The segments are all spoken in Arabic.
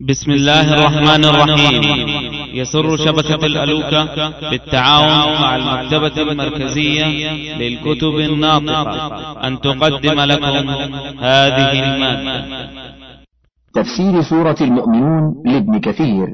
بسم الله الرحمن الرحيم. يسر شبكة الألوكة بالتعاون مع المكتبة المركزية للكتب الناطقة أن تقدم لكم هذه المادة. تفسير سورة المؤمنون لابن كثير.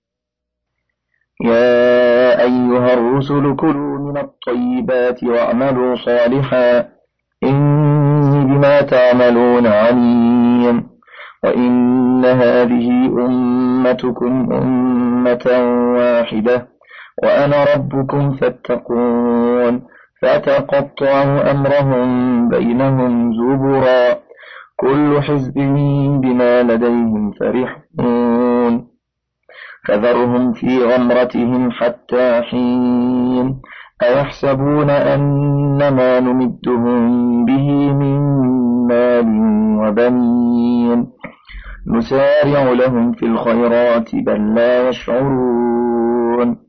يا أيها الرسل كلوا من الطيبات واعملوا صالحا إني بما تعملون عليم وإن هذه أمتكم أمة واحدة وأنا ربكم فاتقون فتقطعوا أمرهم بينهم زبرا كل حزب بما لديهم فرحون فذرهم في غمرتهم حتى حين أيحسبون أن ما نمدهم به من مال وبنين نسارع لهم في الخيرات بل لا يشعرون.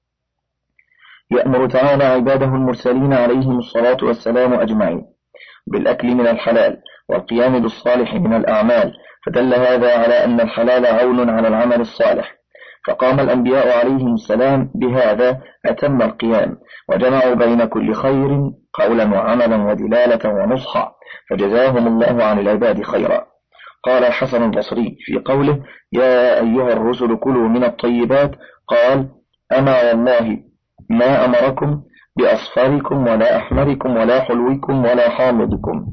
يأمر تعالى عباده المرسلين عليهم الصلاة والسلام أجمعين بالأكل من الحلال والقيام بالصالح من الأعمال، فدل هذا على أن الحلال عون على العمل الصالح، فقام الأنبياء عليهم السلام بهذا أتم القيام، وجمعوا بين كل خير قولا وعملا ودلالة ونصحا، فجزاهم الله عن العباد خيرا. قال الحسن البصري في قوله يا أيها الرسل كلوا من الطيبات قال أما والله ما أمركم بأصفركم ولا أحمركم ولا حلوكم ولا حامضكم،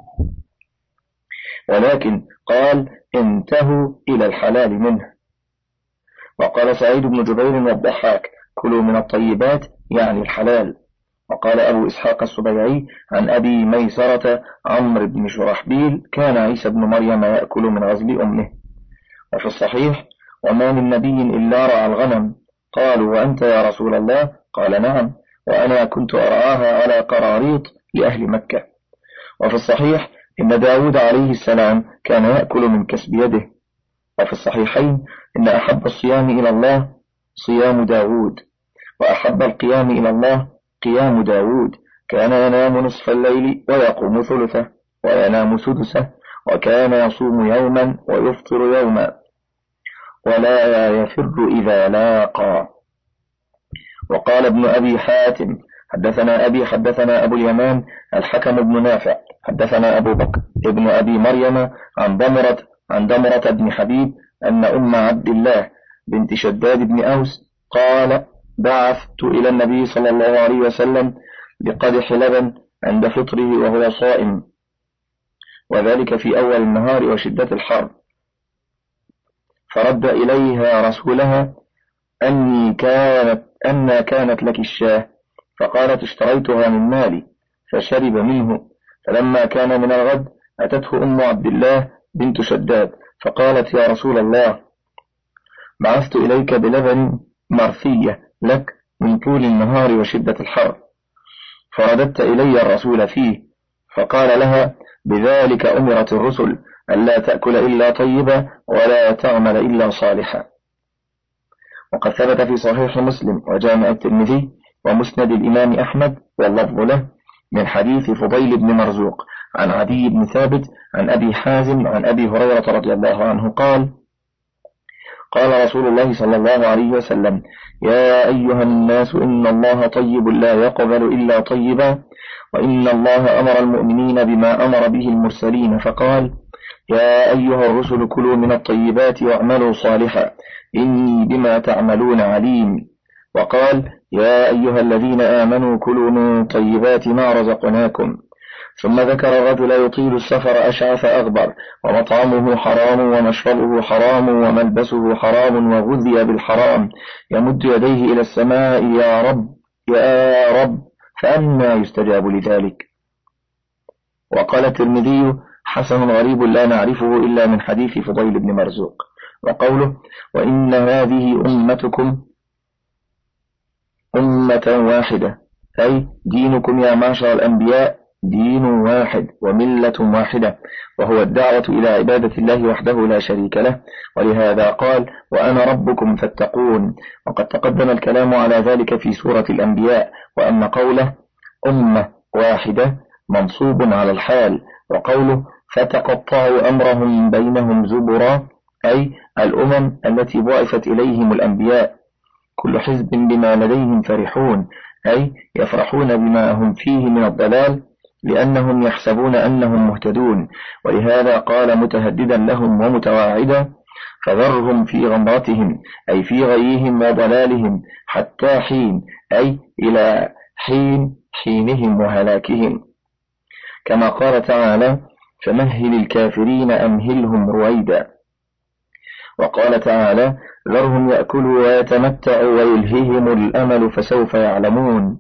ولكن قال انتهوا إلى الحلال منه. وقال سعيد بن جبير والضحاك كلوا من الطيبات يعني الحلال. وقال أبو إسحاق السبيعي عن أبي ميسرة عمرو بن شرحبيل كان عيسى بن مريم يأكل من غزل أمه. وفي الصحيح وما من نبي إلا رعى الغنم، قالوا وأنت يا رسول الله؟ قال نعم وأنا كنت أرعاها على قراريط لأهل مكة. وفي الصحيح إن داود عليه السلام كان يأكل من كسب يده. وفي الصحيحين إن أحب الصيام إلى الله صيام داود وأحب القيام إلى الله قيام داود، كان ينام نصف الليل ويقوم ثلثه وينام سدسه، وكان يصوم يوما ويفطر يوما ولا يفر إذا لاقى. وقال ابن أبي حاتم حدثنا أبي حدثنا أبو اليمان الحكم بن نافع حدثنا أبو بكر ابن أبي مريم عن دمرة بن حبيب أن أم عبد الله بنت شداد بن أوس قال بعثت إلى النبي صلى الله عليه وسلم بقدح لبن عند فطره وهو صائم، وذلك في أول النهار وشدة الحر، فرد إليها رسولها أن كانت لك الشاه، فقالت اشتريتها من مالي، فشرب منه. فلما كان من الغد أتته أم عبد الله بنت شداد فقالت يا رسول الله بعثت إليك بلبن مرثية لك من طول النهار وشدة الحر، فرددت إلي الرسول فيه، فقال لها بذلك أمرت الرسل ألا تأكل إلا طيبا ولا تعمل إلا صالحا. وقد ثبت في صحيح مسلم وجامع الترمذي ومسند الإمام أحمد واللفظ له من حديث فضيل بن مرزوق عن عدي بن ثابت عن أبي حازم عن أبي هريرة رضي الله عنه قال قال رسول الله صلى الله عليه وسلم يا أيها الناس إن الله طيب لا يقبل إلا طيبا، وإن الله أمر المؤمنين بما أمر به المرسلين فقال يا أيها الرسل كلوا من الطيبات واعملوا صالحا إني بما تعملون عليم. وقال يا أيها الذين آمنوا كلوا من طيبات ما رزقناكم. ثم ذكر الرجل يطيل السفر أشعث أغبر ومطعمه حرام ومشربه حرام وملبسه حرام وغذي بالحرام يمد يديه إلى السماء يا رب يا رب، فأنى يستجاب لذلك. وقال الترمذي حسن غريب لا نعرفه إلا من حديث فضيل بن مرزوق. وقوله وإن هذه أمتكم أمة واحدة أي دينكم يا معشر الأنبياء دين واحد وملة واحدة، وهو الدعوة إلى عبادة الله وحده لا شريك له، ولهذا قال وأنا ربكم فاتقون. وقد تقدم الكلام على ذلك في سورة الأنبياء، وأن قوله أمة واحدة منصوب على الحال، وقوله فتقطعوا أمرهم بينهم زبرا أي الأمم التي بعثت إليهم الأنبياء. كل حزب بما لديهم فرحون، أي يفرحون بما هم فيه من الضلال لأنهم يحسبون أنهم مهتدون، ولهذا قال متهددا لهم ومتواعدا: فذرهم في غمرتهم، أي في غيهم وضلالهم حتى حين، أي إلى حينهم وهلاكهم. كما قال تعالى: فمهل الكافرين أمهلهم رويدا. وقال تعالى: ذرهم يأكلوا ويتمتعوا ويلههم الأمل فسوف يعلمون.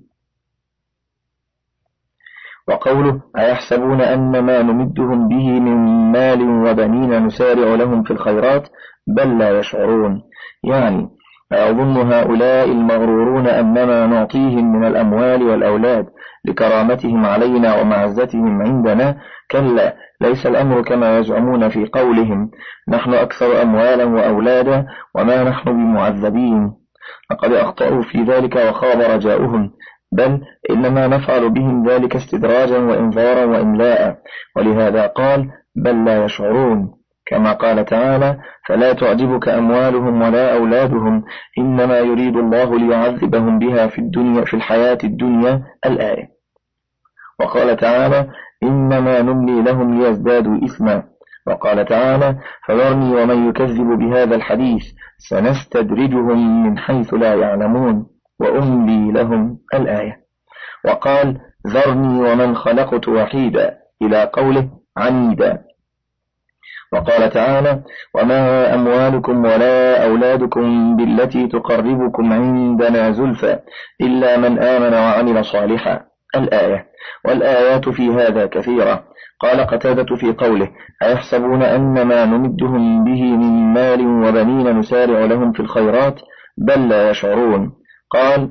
وقوله: أيحسبون أن ما نمدهم به من مال وبنين نسارع لهم في الخيرات بل لا يشعرون، يعني أيظن هؤلاء المغرورون أنما نعطيهم من الأموال والأولاد لكرامتهم علينا ومعزتهم عندنا؟ كلا، ليس الأمر كما يزعمون في قولهم: نحن أكثر أموالا وأولادا وما نحن بمعذبين. لقد أخطأوا في ذلك وخاب رجاؤهم، بل إنما نفعل بهم ذلك استدراجا وإنذارا وإملاء، ولهذا قال: بل لا يشعرون. كما قال تعالى: فلا تعجبك أموالهم ولا أولادهم إنما يريد الله ليعذبهم بها في الحياة الدنيا، الآية. وقال تعالى: إنما نملي لهم ليزدادوا إثما. وقال تعالى: فذرني ومن يكذب بهذا الحديث سنستدرجهم من حيث لا يعلمون وأملي لهم، الآية. وقال: ذرني ومن خلقت وحيدا، إلى قوله عنيدا. وقال تعالى: وما أموالكم ولا أولادكم بالتي تقربكم عندنا زلفى إلا من آمن وعمل صالحا، الآية. والآيات في هذا كثيرة. قال قتادة في قوله: أيحسبون أن ما نمدهم به من مال وبنين نسارع لهم في الخيرات بل لا يشعرون. قال: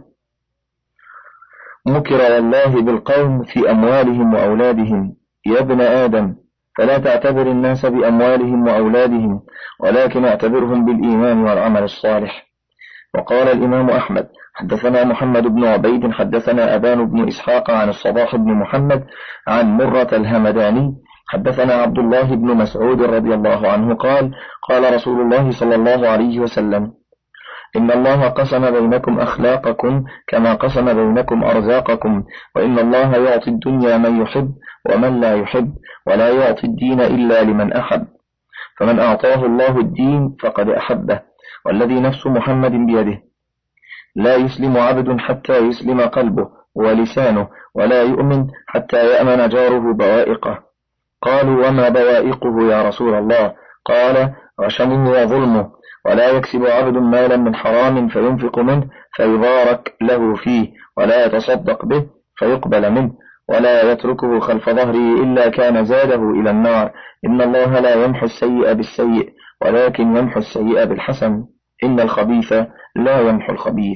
مكر والله بالقوم في أموالهم وأولادهم، يا ابن آدم فلا تعتبر الناس بأموالهم وأولادهم ولكن اعتبرهم بالإيمان والعمل الصالح. وقال الإمام أحمد: حدثنا محمد بن عبيد حدثنا أبان بن إسحاق عن الصباح بن محمد عن مرة الهمداني حدثنا عبد الله بن مسعود رضي الله عنه قال: قال رسول الله صلى الله عليه وسلم: إن الله قسم بينكم أخلاقكم كما قسم بينكم أرزاقكم، وإن الله يعطي الدنيا من يحب ومن لا يحب، ولا يعطي الدين إلا لمن أحب، فمن أعطاه الله الدين فقد أحبه، والذي نفس محمد بيده لا يسلم عبد حتى يسلم قلبه ولسانه، ولا يؤمن حتى يأمن جاره بوائقه. قالوا: وما بوائقه يا رسول الله؟ قال: غشمه وظلمه، ولا يكسب عبد مالا من حرام فينفق منه فيبارك له فيه، ولا يتصدق به فيقبل منه، ولا يتركه خلف ظهره إلا كان زاده إلى النار. إن الله لا يمحو السيئ بالسيئ ولكن يمحو السيئ بالحسن، إن الخبيث لا يمحو الخبيث.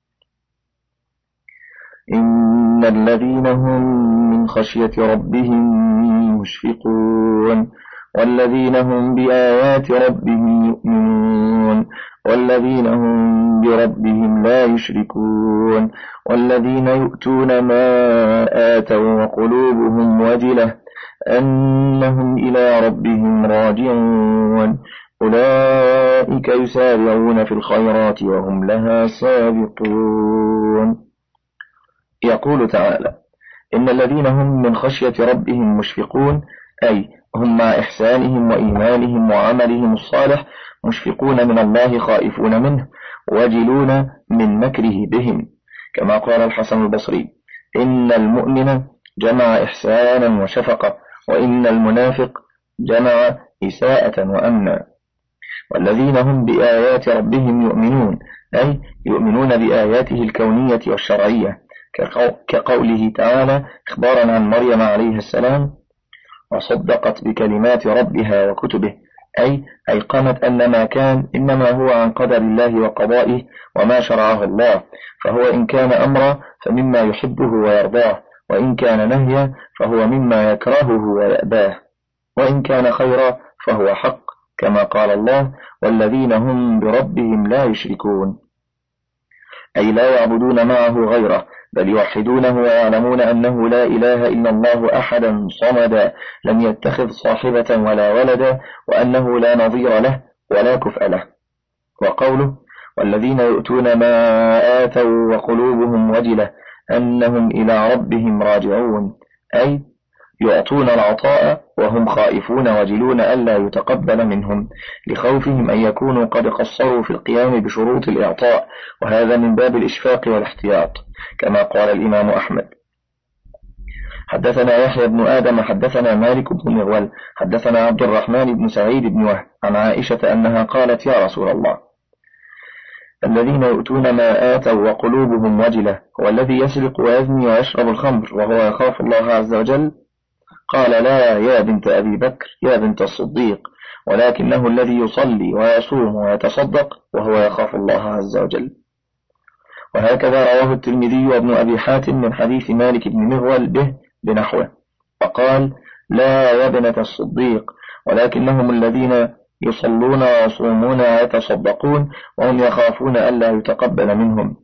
إن الذين هم من خشية ربهم مشفقون، والذين هم بآيات ربهم يؤمنون، والذين هم بربهم لا يشركون، والذين يؤتون ما آتوا وقلوبهم وجلة أنهم إلى ربهم راجعون، أولئك يسارعون في الخيرات وهم لها سابقون. يقول تعالى: إن الذين هم من خشية ربهم مشفقون، أي هم مع إحسانهم وإيمانهم وعملهم الصالح مشفقون من الله، خائفون منه وجلون من مكره بهم. كما قال الحسن البصري: إن المؤمن جمع إحسانا وشفقة، وإن المنافق جمع إساءة وأمنا. والذين هم بآيات ربهم يؤمنون، أي يؤمنون بآياته الكونية والشرعية، كقوله تعالى إخبارا عن مريم عليه السلام: وصدقت بكلمات ربها وكتبه، أي أيقنت أن ما كان إنما هو عن قدر الله وقضائه وما شرعه الله، فهو إن كان أمرا فمما يحبه ويرضاه، وإن كان نهيا فهو مما يكرهه ويأباه، وإن كان خيرا فهو حق، كما قال الله: والذين هم بربهم لا يشركون، أي لا يعبدون معه غيره، بل يوحدونه ويعلمون أنه لا إله إلا الله أحدا صمدا لم يتخذ صاحبة ولا ولدا، وأنه لا نظير له ولا كفء له. وقوله والذين يؤتون ما آتوا وقلوبهم وجلة أنهم إلى ربهم راجعون، أي يعطون العطاء وهم خائفون وجلون ألا يتقبل منهم، لخوفهم أن يكونوا قد قصروا في القيام بشروط الإعطاء، وهذا من باب الإشفاق والاحتياط، كما قال الإمام أحمد. حدثنا يحيى بن آدم حدثنا مالك بن مغول حدثنا عبد الرحمن بن سعيد بن وهب عن عائشة أنها قالت يا رسول الله الذين يؤتون ما آتوا وقلوبهم وجلة هو الذي يسرق ويزني ويشرب الخمر وهو يخاف الله عز وجل؟ قال لا يا بنت أبي بكر يا بنت الصديق، ولكنه الذي يصلي ويصوم ويتصدق وهو يخاف الله عز وجل. وهكذا رواه الترمذي وابن أبي حاتم من حديث مالك بن مغول به بنحوه، وقال لا يا ابنة الصديق، ولكنهم الذين يصلون ويصومون ويتصدقون وهم يخافون ألا يتقبل منهم،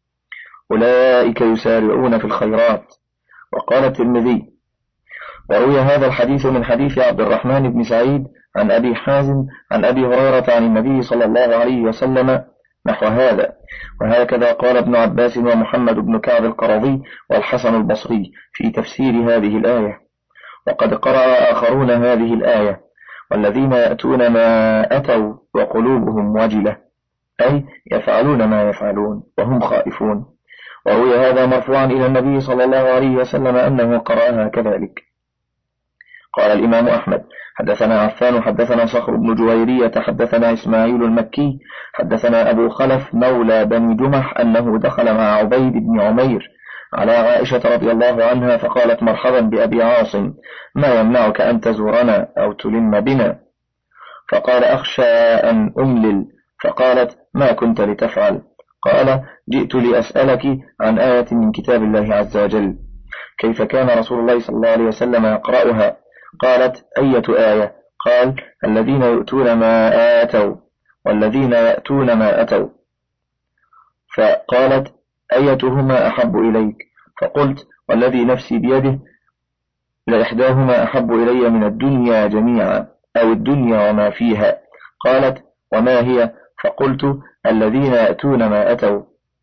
أولئك يسارعون في الخيرات. وقال الترمذي وروي هذا الحديث من حديث عبد الرحمن بن سعيد عن أبي حازم عن أبي هريرة عن النبي صلى الله عليه وسلم نحو هذا. وهكذا قال ابن عباس ومحمد بن كعب القرظي والحسن البصري في تفسير هذه الآية. وقد قرأ آخرون هذه الآية والذين يأتون ما أتوا وقلوبهم وجلة، أي يفعلون ما يفعلون وهم خائفون. وروي هذا مرفوعا إلى النبي صلى الله عليه وسلم أنه قرأها كذلك. قال الإمام أحمد حدثنا عفان حدثنا صخر بن جويرية حدثنا إسماعيل المكي حدثنا أبو خلف مولى بني جمح أنه دخل مع عبيد بن عمير على عائشة رضي الله عنها فقالت مرحبا بأبي عاصم، ما يمنعك أن تزورنا أو تلم بنا؟ فقال أخشى أن أملل، فقالت ما كنت لتفعل؟ قال جئت لأسألك عن آية من كتاب الله عز وجل، كيف كان رسول الله صلى الله عليه وسلم يقرأها؟ قالت أية آية؟ قال الذين يؤتون ما آتوا والذين يأتون ما أتوا. فقالت أيتهما أحب إليك؟ فقلت والذي نفسي بيده لإحداهما أحب إلي من الدنيا جميعا أو الدنيا وما فيها. قالت وما هي؟ فقلت الذين يأتون ما أتوا.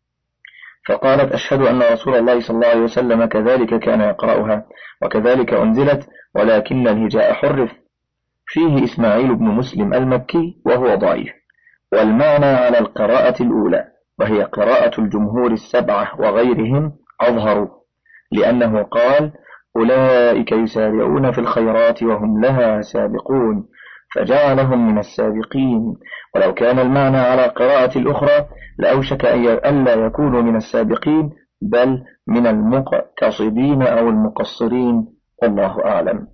فقالت أشهد أن رسول الله صلى الله عليه وسلم كذلك كان يقرأها، وكذلك أنزلت ولكن الهجاء حرف. فيه إسماعيل بن مسلم المكي وهو ضعيف، والمعنى على القراءة الأولى وهي قراءة الجمهور السبعة وغيرهم أظهر، لأنه قال أولئك يسارعون في الخيرات وهم لها سابقون، فجعلهم من السابقين. ولو كان المعنى على قراءة الأخرى لأوشك أن لا يكونوا من السابقين بل من المقتصدين أو المقصرين، والله أعلم.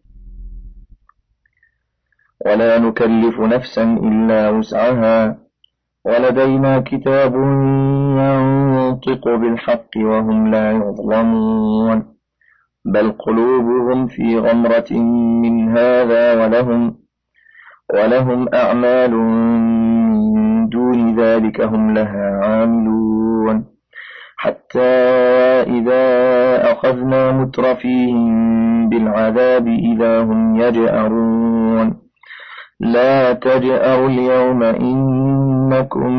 ولا نكلف نفسا إلا وسعها ولدينا كتاب ينطق بالحق وهم لا يظلمون، بل قلوبهم في غمرة من هذا ولهم أعمال من دون ذلك هم لها عاملون، حتى إذا أخذنا مترفيهم بالعذاب إذا هم يجأرون، لا تجأروا اليوم إنكم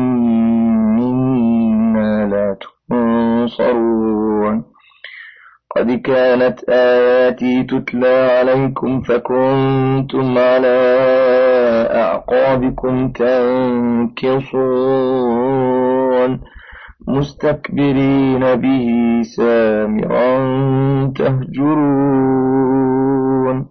منا لا تنصرون، قد كانت آياتي تتلى عليكم فكنتم على أعقابكم تنكصون مستكبرين به سامرا تهجرون.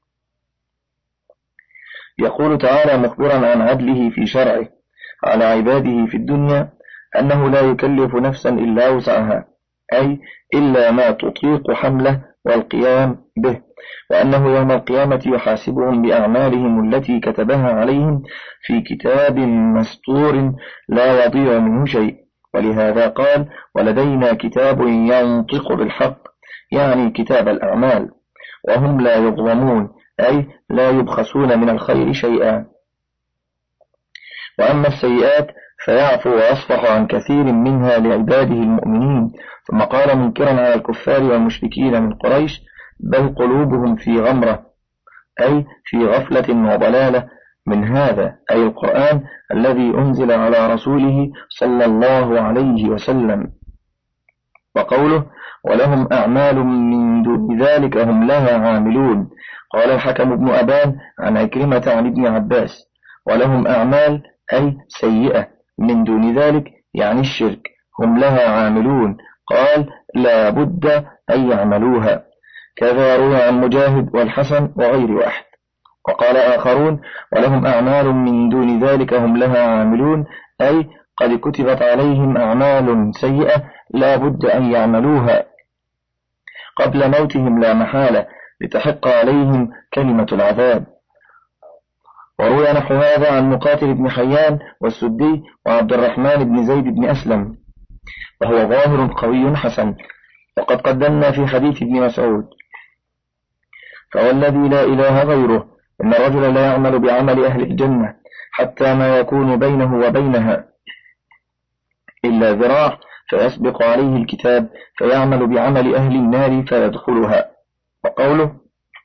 يقول تعالى مخبرا عن عدله في شرعه على عباده في الدنيا أنه لا يكلف نفسا إلا وسعها، أي إلا ما تطيق حمله والقيام به، وأنه يوم القيامة يحاسبهم بأعمالهم التي كتبها عليهم في كتاب مسطور لا يضيع منه شيء. ولهذا قال ولدينا كتاب ينطق بالحق، يعني كتاب الأعمال، وهم لا يظلمون، أي لا يبخسون من الخير شيئا. وأما السيئات فيعفو ويصفح عن كثير منها لعباده المؤمنين. ثم قال منكرا على الكفار والمشركين من قريش بل قلوبهم في غمرة، أي في غفلة وضلالة من هذا أي القرآن الذي أنزل على رسوله صلى الله عليه وسلم. وقوله ولهم أعمال من دون ذلك هم لها عاملون، قال الحكم بن أبان عن عكرمة عن ابن عباس ولهم أعمال أي سيئة من دون ذلك يعني الشرك هم لها عاملون، قال لا بد أن يعملوها. كذا روى عن مجاهد والحسن وغير واحد. وقال آخرون ولهم أعمال من دون ذلك هم لها عاملون أي قد كتبت عليهم أعمال سيئة لا بد أن يعملوها قبل موتهم لا محالة لتحق عليهم كلمة العذاب. وروي نحو هذا عن مقاتل بن حيان والسدي وعبد الرحمن بن زيد بن أسلم، وهو ظاهر قوي حسن. وقد قدمنا في حديث ابن مسعود فوالذي لا إله غيره إن الرجل لا يعمل بعمل أهل الجنة حتى ما يكون بينه وبينها إلا ذراع فيسبق عليه الكتاب فيعمل بعمل أهل النار فيدخلها. وقوله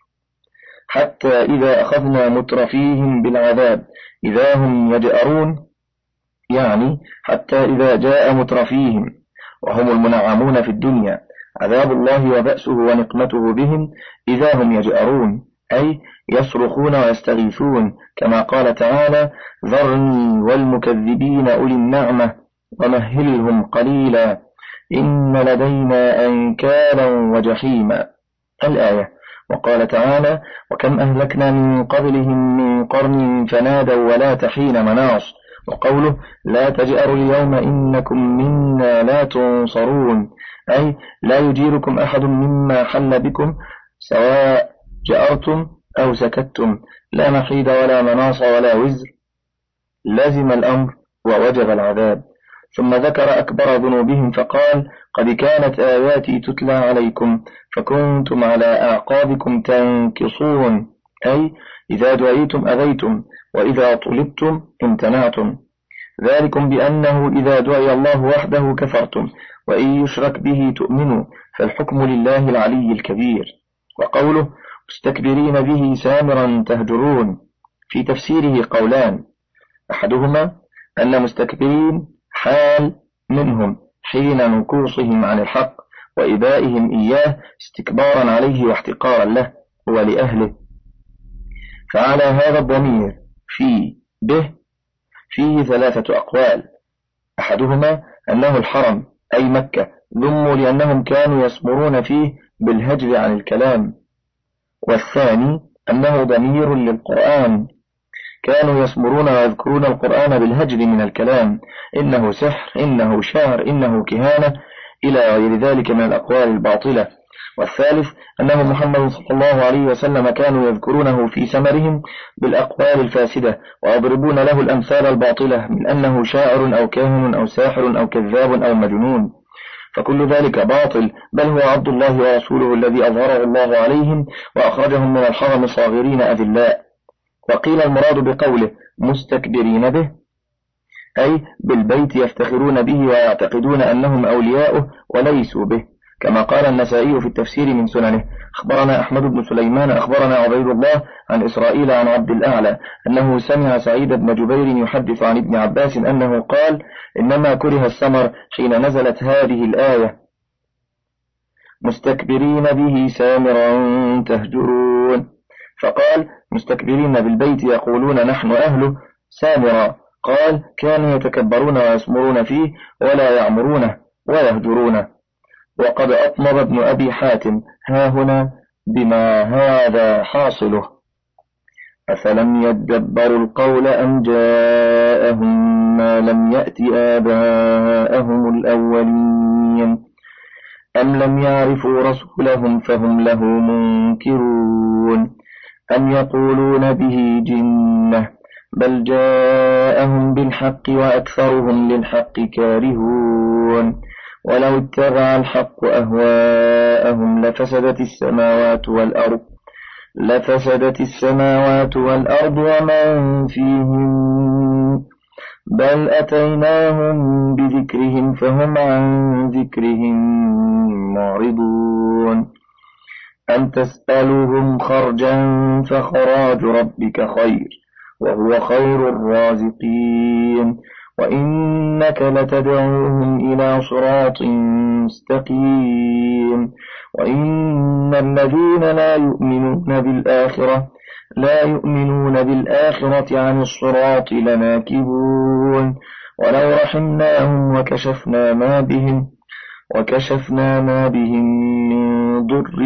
حتى إذا أخذنا مترفيهم بالعذاب إذا هم يجأرون يعني حتى إذا جاء مترفيهم وهم المنعمون في الدنيا عذاب الله وبأسه ونقمته بهم إذا هم يجأرون أي يصرخون ويستغيثون، كما قال تعالى ذرني والمكذبين أولي النعمة ومهلهم قليلا إن لدينا أنكالا وجحيما الآية. وقال تعالى وكم أهلكنا من قبلهم من قرن فنادوا ولا تحين مناص. وقوله لا تجأروا اليوم إنكم منا لا تنصرون أي لا يجيركم أحد مما حل بكم سواء جأرتم أو سكتتم لا محيد ولا مناص ولا وزر، لزم الأمر ووجب العذاب. ثم ذكر أكبر ذنوبهم فقال قد كانت آياتي تتلى عليكم فكنتم على أعقابكم تنكصون أي إذا دعيتم أذيتم وإذا طلبتم امتنعتم، ذلكم بأنه إذا دعي الله وحده كفرتم وإن يشرك به تؤمنوا فالحكم لله العلي الكبير. وقوله مستكبرين به سامرا تهجرون في تفسيره قولان، أحدهما أن مستكبرين حال منهم حين نكوصهم عن الحق وإبائهم إياه استكبارا عليه واحتقارا له ولأهله، فعلى هذا الضمير في به فيه ثلاثة أقوال، أحدهما أنه الحرم أي مكة ذموا لأنهم كانوا يسمرون فيه بالهجر عن الكلام، والثاني أنه ضمير للقرآن كانوا يسمرون ويذكرون القرآن بالهجر من الكلام إنه سحر إنه شعر إنه كهانة إلى غير ذلك من الأقوال الباطلة. والثالث أنه محمد صلى الله عليه وسلم كانوا يذكرونه في سمرهم بالأقوال الفاسدة ويضربون له الأمثال الباطلة من أنه شاعر أو كاهن أو ساحر أو كذاب أو مجنون، فكل ذلك باطل بل هو عبد الله ورسوله الذي أظهره الله عليهم وأخرجهم من الحرم صاغرين أذلاء. وقيل المراد بقوله مستكبرين به أي بالبيت يفتخرون به ويعتقدون أنهم أولياؤه وليسوا به، كما قال النسائي في التفسير من سننه أخبرنا أحمد بن سليمان أخبرنا عبيد الله عن إسرائيل عن عبد الأعلى أنه سمع سعيد بن جبير يحدث عن ابن عباس أنه قال إنما كره السمر حين نزلت هذه الآية مستكبرين به سامرا تهجرون، فقال مستكبرين بالبيت يقولون نحن أهله سامرا، قال كانوا يتكبرون ويسمرون فيه ولا يعمرونه ويهجرونه. وقد أطنب ابن أبي حاتم ها هنا بما هذا حاصله أفلم يدبروا القول أم جاءهم ما لم يأت آباءهم الأولين أم لم يعرفوا رسولهم فهم له منكرون أم يقولون به جنة بل جاءهم بالحق وأكثرهم للحق كارهون ولو اتبع الحق أهواءهم لفسدت السماوات والأرض ومن فيهم بل أتيناهم بذكرهم فهم عن ذكرهم معرضون أم تسألهم خرجا فخراج ربك خير وهو خير الرازقين، وإنك لتدعوهم إلى صراط مستقيم. وإن الذين لا يؤمنون بالآخرة عن الصراط لناكبون، ولو رحمناهم وكشفنا ما بهم من ضر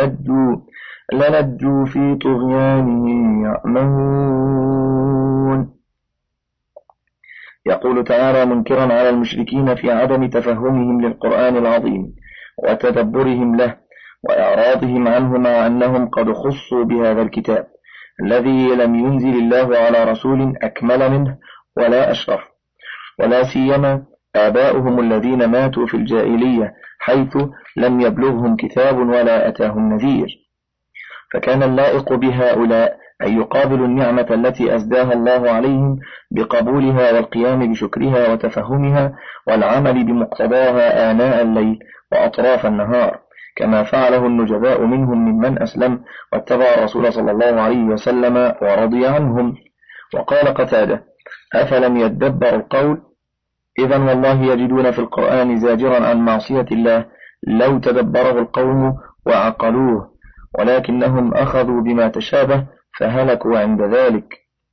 للجوا في طغيانهم يعمهون. يقول تعالى منكرا على المشركين في عدم تفهمهم للقرآن العظيم وتدبرهم له وإعراضهم عنه، مع أنهم قد خصوا بهذا الكتاب الذي لم ينزل الله على رسول أكمل منه ولا أشرف، ولا سيما آباؤهم الذين ماتوا في الجاهلية حيث لم يبلغهم كتاب ولا أتاهم نذير. فكان اللائق بهؤلاء أن يقابلوا النعمة التي أزداها الله عليهم بقبولها والقيام بشكرها وتفهمها والعمل بمقتضاها آناء الليل وأطراف النهار، كما فعله النجباء منهم ممن أسلم واتبع الرسول صلى الله عليه وسلم ورضي عنهم. وقال قتادة: أفلم يدبر القول؟ إذن والله يجدون في القرآن زاجرا عن معصية الله لو تدبره القوم وعقلوه، ولكنهم أخذوا بما تشابه فهلكوا عند ذلك.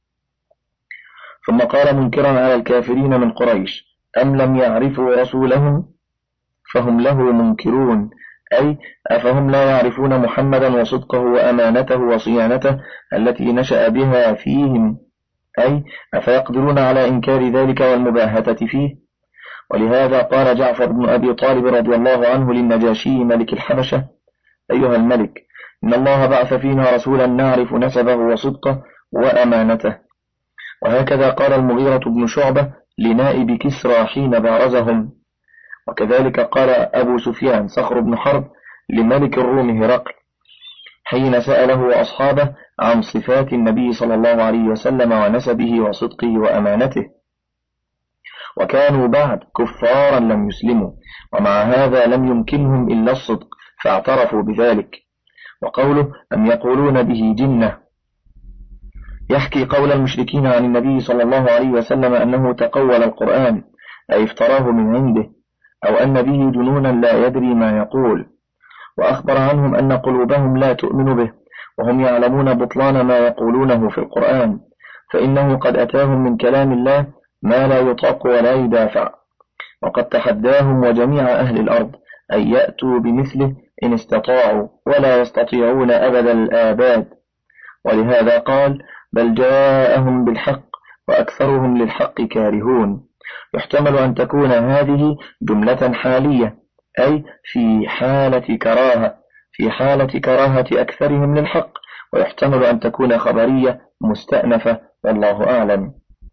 ثم قال منكرا على الكافرين من قريش: أم لم يعرفوا رسولهم فهم له منكرون، أي أفهم لا يعرفون محمدا وصدقه وأمانته وصيانته التي نشأ بها فيهم، أي أفيقدرون على إنكار ذلك والمباهة فيه. ولهذا قال جعفر بن أبي طالب رضي الله عنه للنجاشي ملك الحبشة: أيها الملك، إن الله بعث فينا رسولا نعرف نسبه وصدقه وأمانته. وهكذا قال المغيرة بن شعبة لنائب كسرى حين بارزهم. وكذلك قال أبو سفيان صخر بن حرب لملك الروم هرقل حين سأله أصحابه عن صفات النبي صلى الله عليه وسلم ونسبه وصدقه وأمانته، وكانوا بعد كفارا لم يسلموا، ومع هذا لم يمكنهم إلا الصدق فاعترفوا بذلك. وقوله: أم يقولون به جنة، يحكي قول المشركين عن النبي صلى الله عليه وسلم أنه تقول القرآن، أي افتراه من عنده، أو أن به جنونا لا يدري ما يقول. وأخبر عنهم أن قلوبهم لا تؤمن به، وهم يعلمون بطلان ما يقولونه في القرآن، فإنه قد أتاهم من كلام الله ما لا يطاق ولا يدافع. وقد تحداهم وجميع أهل الأرض أن يأتوا بمثله إن استطاعوا، ولا يستطيعون أبدا الآباد. ولهذا قال: بل جاءهم بالحق وأكثرهم للحق كارهون. يحتمل أن تكون هذه جملة حالية، أي في حالة كراهة أكثرهم للحق، ويحتمل أن تكون خبرية مستأنفة، والله أعلم.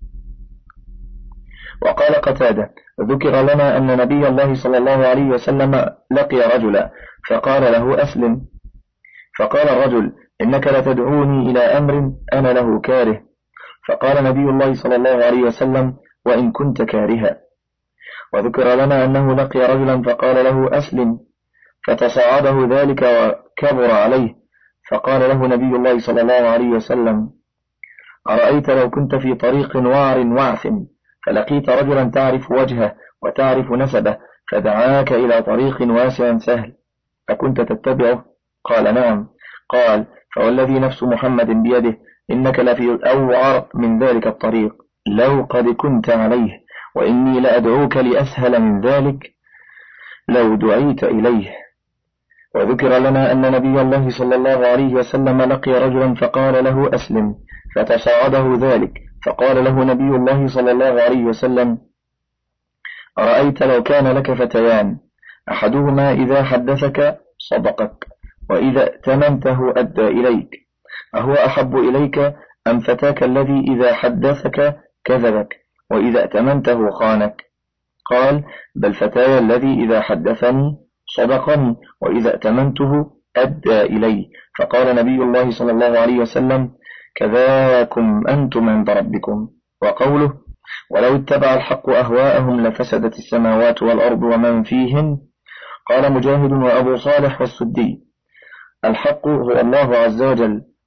وقال قتادة: ذكر لنا أن نبي الله صلى الله عليه وسلم لقي رجلا فقال له: أسلم. فقال الرجل: إنك لتدعوني إلى أمر أنا له كاره. فقال نبي الله صلى الله عليه وسلم: وإن كنت كارها. وذكر لنا أنه لقي رجلا فقال له: أسلم، فتصاعده ذلك وكبر عليه، فقال له نبي الله صلى الله عليه وسلم: أرأيت لو كنت في طريق وعر وعثم فلقيت رجلا تعرف وجهه وتعرف نسبه فدعاك إلى طريق واسع سهل، أكنت تتبعه؟ قال: نعم. قال: فوالذي نفس محمد بيده إنك لفي أوعر من ذلك الطريق لو قد كنت عليه، وإني لأدعوك لأسهل من ذلك لو دعيت إليه. وذكر لنا أن نبي الله صلى الله عليه وسلم لقي رجلا فقال له: أسلم، فتصاعده ذلك، فقال له نبي الله صلى الله عليه وسلم: أرأيت لو كان لك فتيان، أحدهما إذا حدثك صدقك، وإذا ائتمنته أدى إليك، أهو أحب إليك أم فتاك الذي إذا حدثك كذبك وإذا ائتمنته خانك؟ قال: بل فتاي الذي إذا حدثني صدقني وإذا ائتمنته أدى إلي. فقال نبي الله صلى الله عليه وسلم: كذاكم أنتم عند ربكم. وقوله: ولو اتبع الحق أهواءهم لفسدت السماوات والأرض ومن فيهن. قال مجاهد وأبو صالح والسدي: الحق هو الله عز وجل،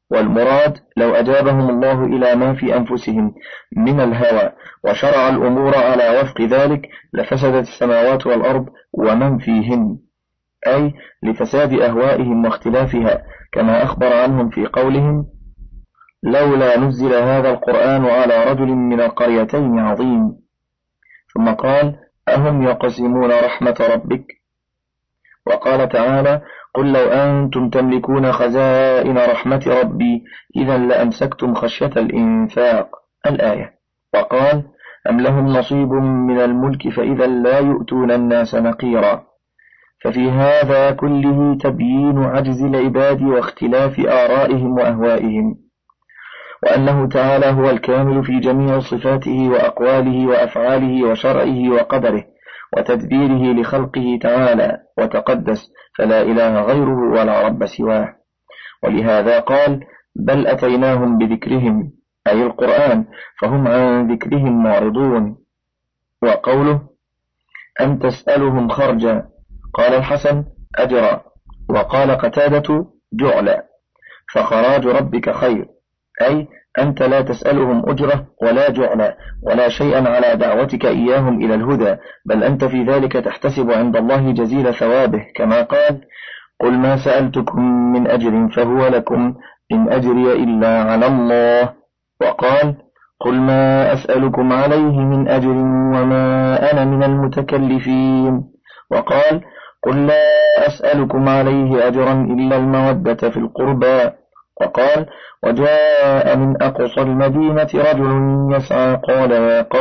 والمراد لو أجابهم الله إلى ما في أنفسهم من الهوى وشرع الأمور على وفق ذلك لفسدت السماوات والأرض ومن فيهن، أي لفساد أهوائهم واختلافها، كما أخبر عنهم في قولهم لولا نزل هذا القرآن على رجل من القريتين عظيم. ثم قال أهم يقسمون رحمة ربك. وقال تعالى قل لو أنتم تملكون خزائن رحمة ربي إذا لأمسكتم خشية الإنفاق الآية. وقال أم لهم نصيب من الملك فإذا لا يؤتون الناس نقيرا. ففي هذا كله تبيين عجز العباد واختلاف آرائهم وأهوائهم، وأنه تعالى هو الكامل في جميع صفاته وأقواله وأفعاله وشرعه وقدره وتدبيره لخلقه تعالى وتقدس، فلا إله غيره ولا رب سواه. ولهذا قال بل أتيناهم بذكرهم أي القرآن فهم عن ذكرهم معرضون. وقوله أم تسألهم خرجا، قال الحسن أجرا، وقال قتادة جعلا، فخراج ربك خير، أي أنت لا تسألهم أجرة ولا جعلا ولا شيئا على دعوتك إياهم إلى الهدى، بل أنت في ذلك تحتسب عند الله جزيل ثوابه، كما قال قل ما سألتكم من أجر فهو لكم إن أجري إلا على الله. وقال قل ما أسألكم عليه من أجر وما أنا من المتكلفين. وقال قل لا أسألكم عليه أجرا إلا المودة في القربى. وقال وجاء من أقصى المدينة رجل يسعى قال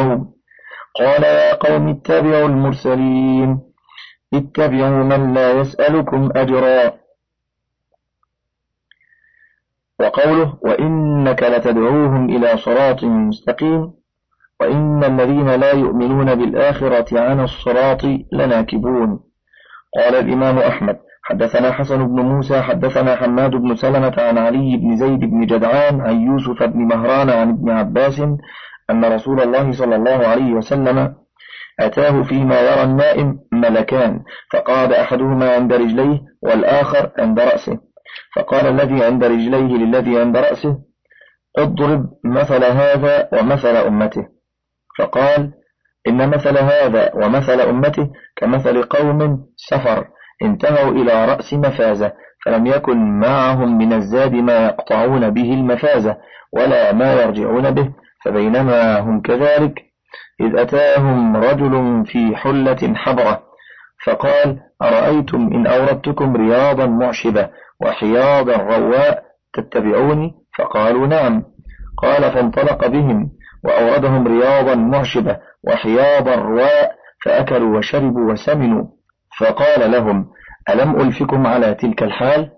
يا قوم اتبعوا المرسلين اتبعوا من لا يسألكم أجرا. وقوله وإنك لتدعوهم إلى صراط مستقيم، وإن الذين لا يؤمنون بالآخرة عن الصراط لناكبون. قال الإمام أحمد حدثنا حسن بن موسى حدثنا حماد بن سلمة عن علي بن زيد بن جدعان عن يوسف بن مهران عن ابن عباس أن رسول الله صلى الله عليه وسلم أتاه فيما يرى النائم ملكان، فقعد أحدهما عند رجليه والآخر عند رأسه، فقال الذي عند رجليه للذي عند رأسه اضرب مثل هذا ومثل أمته، فقال إن مثل هذا ومثل أمته كمثل قوم سفر انتهوا إلى رأس مفازة فلم يكن معهم من الزاد ما يقطعون به المفازة ولا ما يرجعون به، فبينما هم كذلك إذ أتاهم رجل في حلة حبرة فقال أرأيتم إن أوردتكم رياضا معشبة وحياضا رواء تتبعوني؟ فقالوا نعم. قال فانطلق بهم وأوردهم رياضا معشبة وحياضا رواء فأكلوا وشربوا وسمنوا، فقال لهم ألم ألفكم على تلك الحال؟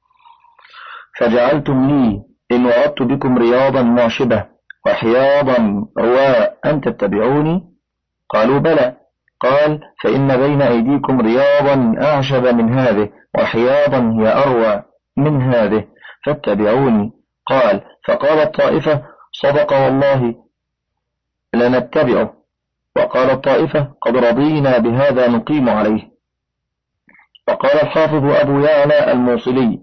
فجعلتم لي إن وردت بكم رياضا معشبة وحياضا رواء أن تتبعوني؟ قالوا بلى. قال فإن بين أيديكم رياضا أعشب من هذه وحياضا هي أروى من هذه فاتبعوني. قال فقال الطائفة صدق والله لنتبعه، وقال الطائفة قد رضينا بهذا نقيم عليه. وقال الحافظ أبو يعلى الموصلي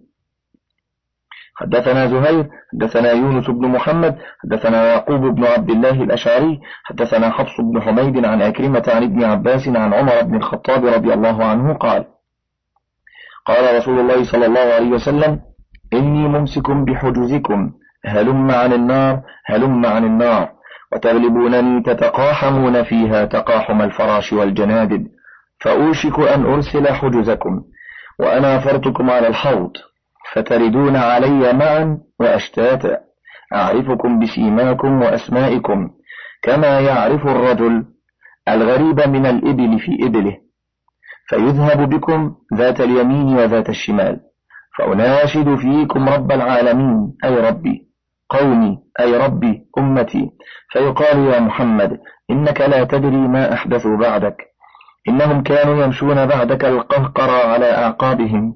حدثنا زهير حدثنا يونس بن محمد حدثنا يعقوب بن عبد الله الأشعري حدثنا حفص بن حميد عن أكرمة عن ابن عباس عن عمر بن الخطاب رضي الله عنه قال قال رسول الله صلى الله عليه وسلم إني ممسك بحجزكم هلم عن النار هلم عن النار، وتغلبونني تتقاحمون فيها تقاحم الفراش والجنادب، فأوشك أن أرسل حجزكم وأنا فرتكم على الحوض فتردون علي معا وأشتاتا، أعرفكم بسيماكم وأسمائكم كما يعرف الرجل الغريب من الإبل في إبله، فيذهب بكم ذات اليمين وذات الشمال، فأناشد فيكم رب العالمين أي ربي، قومي أي ربي، أمتي، فيقال يا محمد إنك لا تدري ما أحدثوا بعدك، إنهم كانوا يمشون بعدك القهقرى على أعقابهم،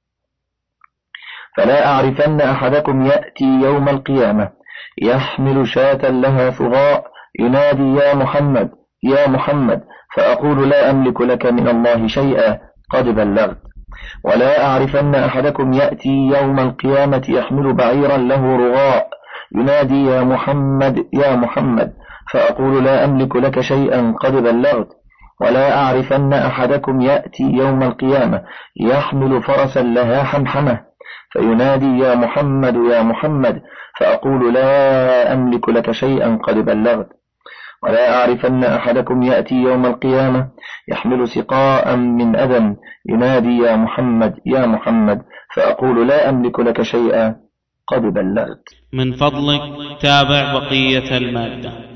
فلا أعرفن أحدكم يأتي يوم القيامة يحمل شاة لها ثغاء ينادي يا محمد يا محمد، فأقول لا أملك لك من الله شيئا قد بلغت، ولا أعرفن أحدكم يأتي يوم القيامة يحمل بعيرا له رغاء ينادي يا محمد يا محمد، فأقول لا أملك لك شيئا قد بلغت. ولا أعرفن أحدكم يأتي يوم القيامة يحمل فرسا لها حمحمة فينادي يا محمد يا محمد، فأقول لا أملك لك شيئا قد بلغت. ولا أعرفن أحدكم يأتي يوم القيامة يحمل سقاء من أذى ينادي يا محمد يا محمد، فأقول لا أملك لك شيئا قد بلغت. من فضلك تابع بقية المادة.